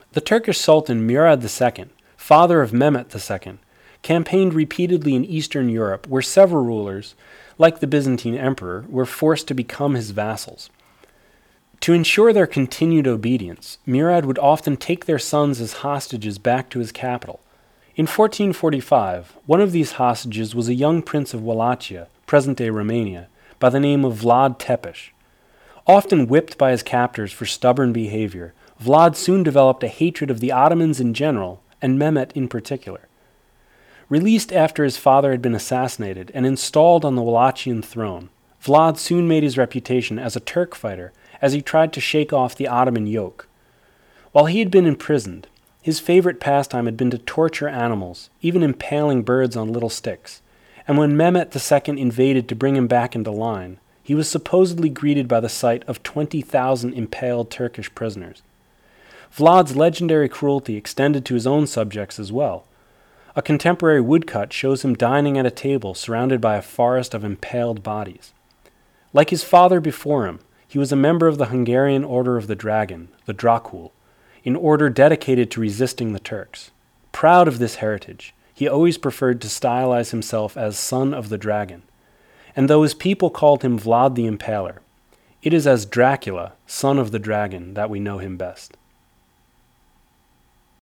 The Turkish Sultan Murad II, father of Mehmet II, campaigned repeatedly in Eastern Europe, where several rulers, like the Byzantine emperor, were forced to become his vassals. To ensure their continued obedience, Murad would often take their sons as hostages back to his capital. In 1445, one of these hostages was a young prince of Wallachia, present-day Romania, by the name of Vlad Tepes. Often whipped by his captors for stubborn behavior, Vlad soon developed a hatred of the Ottomans in general, and Mehmet in particular. Released after his father had been assassinated and installed on the Wallachian throne, Vlad soon made his reputation as a Turk fighter as he tried to shake off the Ottoman yoke. While he had been imprisoned, his favorite pastime had been to torture animals, even impaling birds on little sticks, and when Mehmet II invaded to bring him back into line, he was supposedly greeted by the sight of 20,000 impaled Turkish prisoners. Vlad's legendary cruelty extended to his own subjects as well. A contemporary woodcut shows him dining at a table surrounded by a forest of impaled bodies. Like his father before him, he was a member of the Hungarian Order of the Dragon, the Dracul, an order dedicated to resisting the Turks. Proud of this heritage, he always preferred to stylize himself as Son of the Dragon. And though his people called him Vlad the Impaler, it is as Dracula, Son of the Dragon, that we know him best.